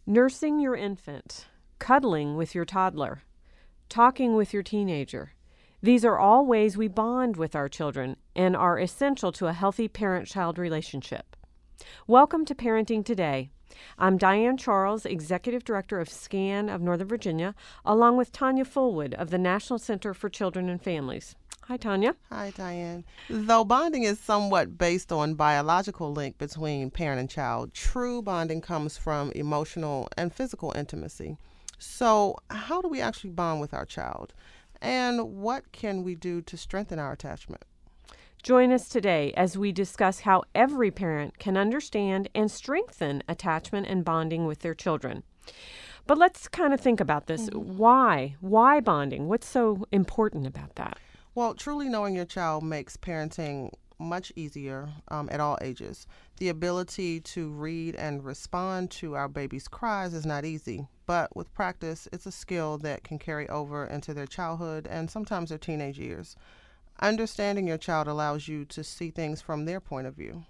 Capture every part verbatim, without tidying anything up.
Nursing your infant, cuddling with your toddler, talking with your teenager. These are all ways we bond with our children and are essential to a healthy parent-child relationship. Welcome to Parenting Today. I'm Diane Charles, Executive Director of SCAN of Northern Virginia, along with Tanya Fullwood of the National Center for Children and Families. Hi, Tanya. Hi, Diane. Though bonding is somewhat based on biological link between parent and child, true bonding comes from emotional and physical intimacy. So how do we actually bond with our child? And what can we do to strengthen our attachment? Join us today as we discuss how every parent can understand and strengthen attachment and bonding with their children. But let's kind of think about this. Mm-hmm. Why? Why bonding? What's so important about that? Well, truly knowing your child makes parenting much easier um, at all ages. The ability to read and respond to our baby's cries is not easy, but with practice, it's a skill that can carry over into their childhood and sometimes their teenage years. Understanding your child allows you to see things from their point of view.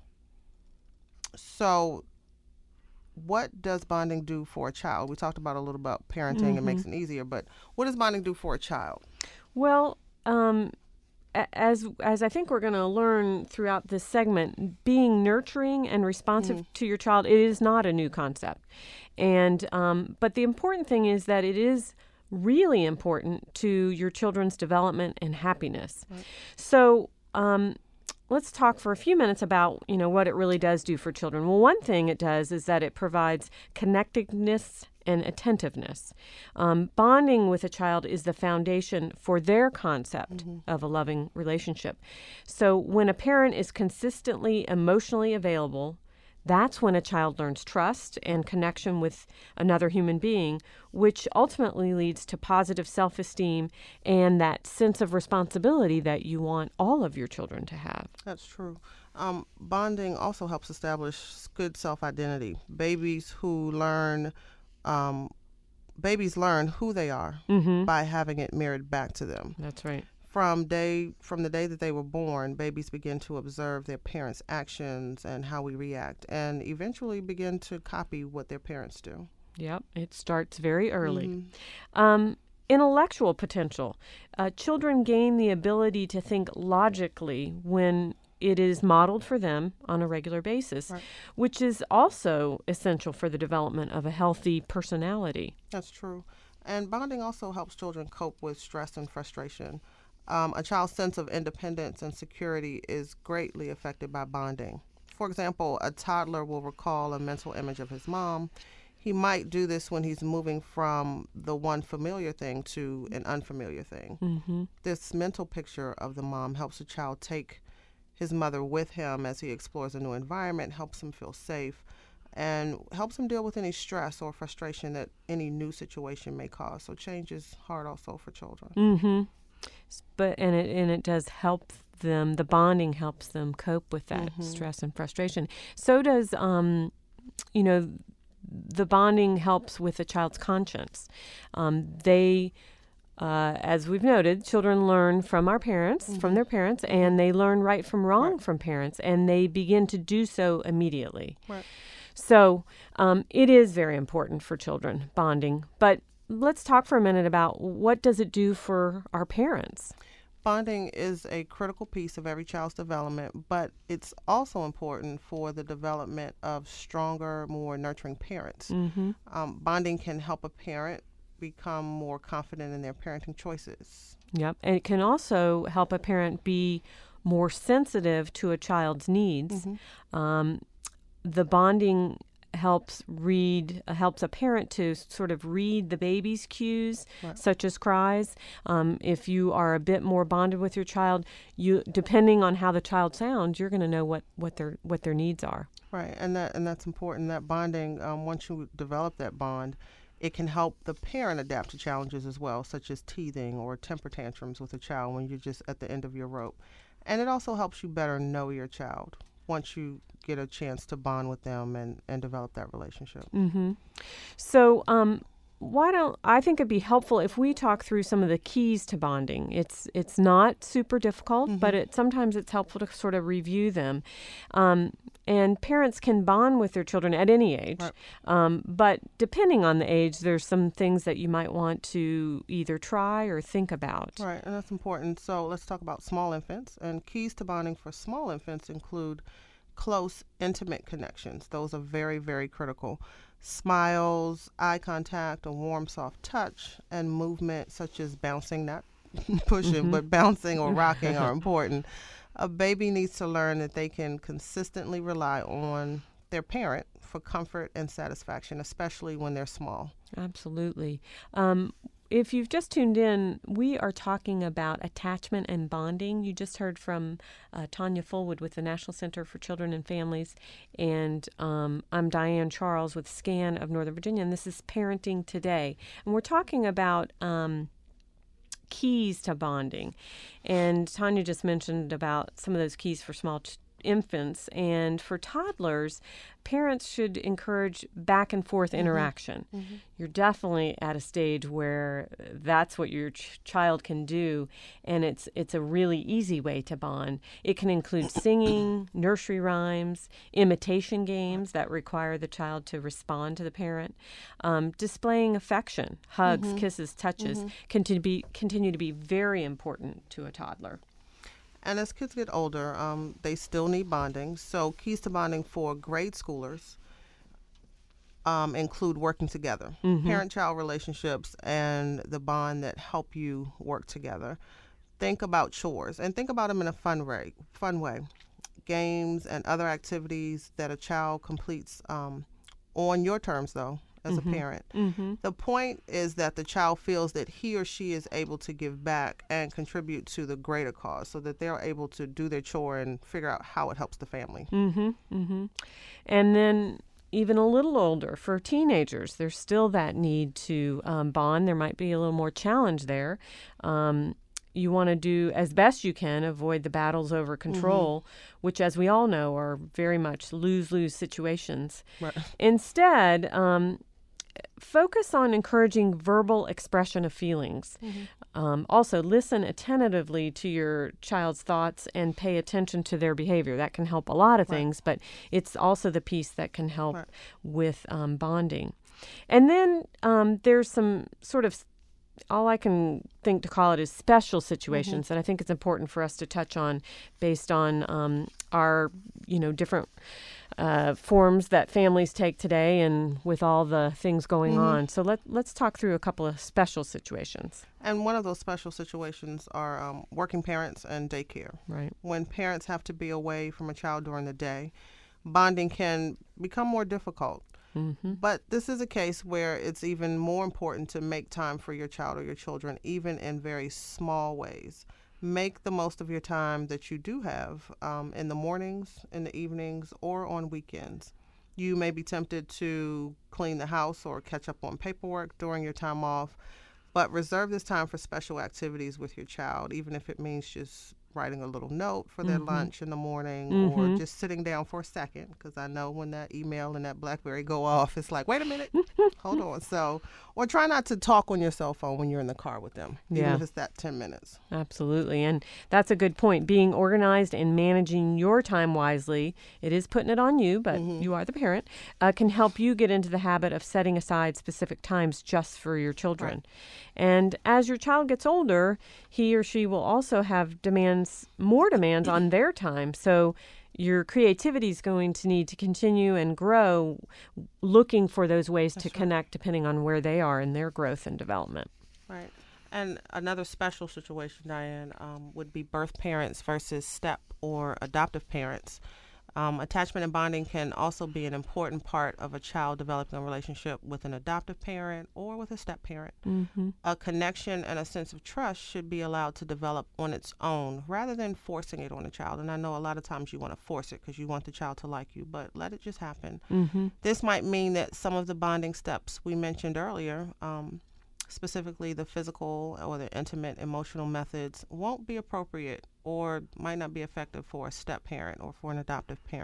So, what does bonding do for a child? We talked about a little about parenting Mm-hmm. and makes it easier, but what does bonding do for a child? Well, um, as as I think we're going to learn throughout this segment, being nurturing and responsive mm-hmm. to your child, it is not a new concept. And um, but the important thing is that it is really important to your children's development and happiness. Right. So um, let's talk for a few minutes about, you know, what it really does do for children. Well, one thing it does is that it provides connectedness and attentiveness. Um, bonding with a child is the foundation for their concept mm-hmm. of a loving relationship. So when a parent is consistently emotionally available, that's when a child learns trust and connection with another human being, which ultimately leads to positive self-esteem and that sense of responsibility that you want all of your children to have. That's true. Um, bonding also helps establish good self-identity. Babies who learn, um, babies learn who they are mm-hmm. by having it mirrored back to them. That's right. From day from the day that they were born, babies begin to observe their parents' actions and how we react, and eventually begin to copy what their parents do. Yep, it starts very early. Mm-hmm. Um, intellectual potential. Uh, children gain the ability to think logically when it is modeled for them on a regular basis, right. which is also essential for the development of a healthy personality. That's true. And bonding also helps children cope with stress and frustration. Um, a child's sense of independence and security is greatly affected by bonding. For example, a toddler will recall a mental image of his mom. He might do this when he's moving from the one familiar thing to an unfamiliar thing. Mm-hmm. This mental picture of the mom helps a child take his mother with him as he explores a new environment, helps him feel safe, and helps him deal with any stress or frustration that any new situation may cause. So change is hard also for children. Mm-hmm. But and it and it does help them. The bonding helps them cope with that mm-hmm. stress and frustration. So does um, you know, the bonding helps with a child's conscience. Um, they, uh, as we've noted, children learn from our parents, mm-hmm. from their parents, and they learn right from wrong right. from parents, and they begin to do so immediately. Right. So um, it is very important for children, bonding, but let's talk for a minute about what does it do for our parents. Bonding is a critical piece of every child's development, but it's also important for the development of stronger, more nurturing parents. Mm-hmm. Um, bonding can help a parent become more confident in their parenting choices. Yep, and it can also help a parent be more sensitive to a child's needs. Mm-hmm. Um, the bonding helps read uh, helps a parent to sort of read the baby's cues, right. such as cries. Um, if you are a bit more bonded with your child, you depending on how the child sounds, you're going to know what, what their what their needs are. Right, and that and that's important. That bonding, um, once you develop that bond, it can help the parent adapt to challenges as well, such as teething or temper tantrums with a child when you're just at the end of your rope. And it also helps you better know your child once you get a chance to bond with them and, and develop that relationship. Mm-hmm. So um, why don't I think it'd be helpful if we talk through some of the keys to bonding. It's it's not super difficult, Mm-hmm. but it sometimes it's helpful to sort of review them. Um, and parents can bond with their children at any age, Right. um, but depending on the age, there's some things that you might want to either try or think about. Right, and that's important. So let's talk about small infants. And keys to bonding for small infants include close, intimate connections. Those are very, very critical. Smiles, eye contact, a warm, soft touch, and movement such as bouncing, not pushing, Mm-hmm. but bouncing or rocking are important. A baby needs to learn that they can consistently rely on their parent for comfort and satisfaction, especially when they're small. Absolutely. Um, if you've just tuned in, we are talking about attachment and bonding. You just heard from uh, Tanya Fullwood with the National Center for Children and Families, and um, I'm Diane Charles with SCAN of Northern Virginia, and this is Parenting Today. And we're talking about um, keys to bonding. And Tanya just mentioned about some of those keys for small ch- infants, and for toddlers, parents should encourage back and forth interaction. Mm-hmm. You're definitely at a stage where that's what your ch- child can do, and it's it's a really easy way to bond. It can include singing, nursery rhymes, imitation games that require the child to respond to the parent, um, displaying affection, hugs, Mm-hmm. kisses, touches, Mm-hmm. continue to be continue to be very important to a toddler. And as kids get older, um, they still need bonding. So keys to bonding for grade schoolers um, include working together, Mm-hmm. parent-child relationships, and the bond that help you work together. Think about chores, and think about them in a fun way. Fun way, games and other activities that a child completes um, on your terms, though, as Mm-hmm. a parent. Mm-hmm. The point is that the child feels that he or she is able to give back and contribute to the greater cause, so that they're able to do their chore and figure out how it helps the family. Mm-hmm. Mm-hmm. And then even a little older, for teenagers, there's still that need to um, bond. There might be a little more challenge there. Um, you want to do as best you can, avoid the battles over control, which, as we all know, are very much lose-lose situations. Right. Instead, um, focus on encouraging verbal expression of feelings. Um, also, listen attentively to your child's thoughts and pay attention to their behavior. That can help a lot of Right. things, but it's also the piece that can help Right. with um, bonding. And then um, there's some sort of, all I can think to call it is special situations that I think it's important for us to touch on based on um, our, you know, different uh, forms that families take today and with all the things going Mhm. on. So let, let's talk through a couple of special situations. And one of those special situations are um, working parents and daycare. Right. When parents have to be away from a child during the day, bonding can become more difficult. Mm-hmm. But this is a case where it's even more important to make time for your child or your children, even in very small ways. Make the most of your time that you do have um, in the mornings, in the evenings, or on weekends. You may be tempted to clean the house or catch up on paperwork during your time off, but reserve this time for special activities with your child, even if it means just writing a little note for their Mhm. lunch in the morning, Mhm. or just sitting down for a second, because I know when that email and that BlackBerry go off, it's like, wait a minute, hold on. So, or try not to talk on your cell phone when you're in the car with them, even Yeah. if it's that ten minutes. Absolutely. And that's a good point. Being organized and managing your time wisely, it is putting it on you, but Mhm. you are the parent, uh, can help you get into the habit of setting aside specific times just for your children. Right. And as your child gets older, he or she will also have demands, more demands on their time. So your creativity is going to need to continue and grow, looking for those ways That's to right. connect depending on where they are in their growth and development. Right. And another special situation, Diane, um, would be birth parents versus step or adoptive parents. Um, attachment and bonding can also be an important part of a child developing a relationship with an adoptive parent or with a step parent. Mm-hmm. A connection and a sense of trust should be allowed to develop on its own rather than forcing it on a child. And I know a lot of times you want to force it because you want the child to like you, but let it just happen. Mm-hmm. This might mean that some of the bonding steps we mentioned earlier, um, specifically the physical or the intimate emotional methods, won't be appropriate or might not be effective for a step parent or for an adoptive parent.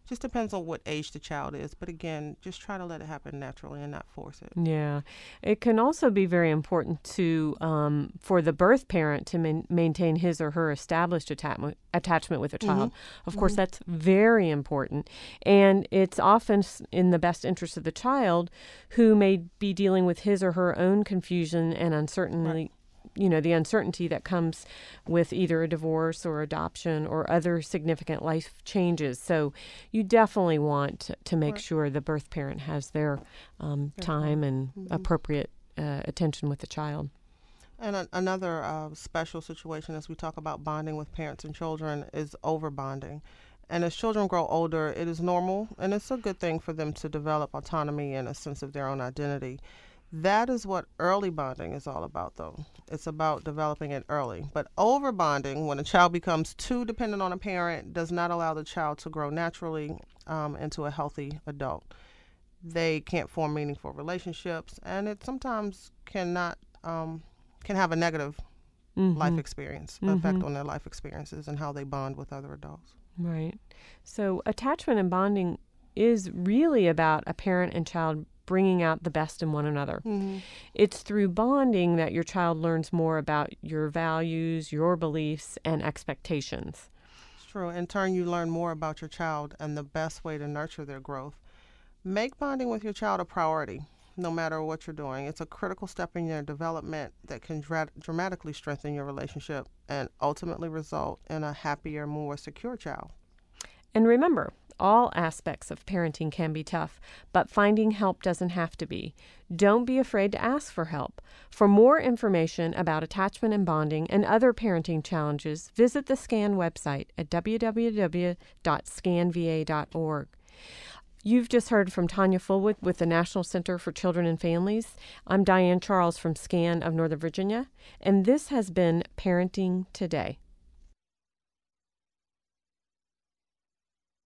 Just depends on what age the child is. But again, just try to let it happen naturally and not force it. Yeah. It can also be very important to um, for the birth parent to man- maintain his or her established attachment attachment with a child. Mm-hmm. Of course, Mm-hmm. that's very important. And it's often s- in the best interest of the child, who may be dealing with his or her own confusion and uncertainty. Right. You know, the uncertainty that comes with either a divorce or adoption or other significant life changes. So you definitely want to, to make Right. sure the birth parent has their um, Their time time. and Mm-hmm. appropriate uh, attention with the child. And a, another uh, special situation as we talk about bonding with parents and children is over bonding. And as children grow older, it is normal and it's a good thing for them to develop autonomy and a sense of their own identity. That is what early bonding is all about, though. It's about developing it early. But over bonding, when a child becomes too dependent on a parent, does not allow the child to grow naturally um, into a healthy adult. They can't form meaningful relationships, and it sometimes cannot um, can have a negative Mm-hmm. life experience, Mhm. effect on their life experiences and how they bond with other adults. Right. So attachment and bonding is really about a parent and child bringing out the best in one another. Mm-hmm. It's through bonding that your child learns more about your values, your beliefs, and expectations. It's true. In turn, you learn more about your child and the best way to nurture their growth. Make bonding with your child a priority, no matter what you're doing. It's a critical step in your development that can dra- dramatically strengthen your relationship and ultimately result in a happier, more secure child. And remember, all aspects of parenting can be tough, but finding help doesn't have to be. Don't be afraid to ask for help. For more information about attachment and bonding and other parenting challenges, visit the SCAN website at w w w dot scan v a dot org. You've just heard from Tanya Fulwick with the National Center for Children and Families. I'm Diane Charles from SCAN of Northern Virginia, and this has been Parenting Today.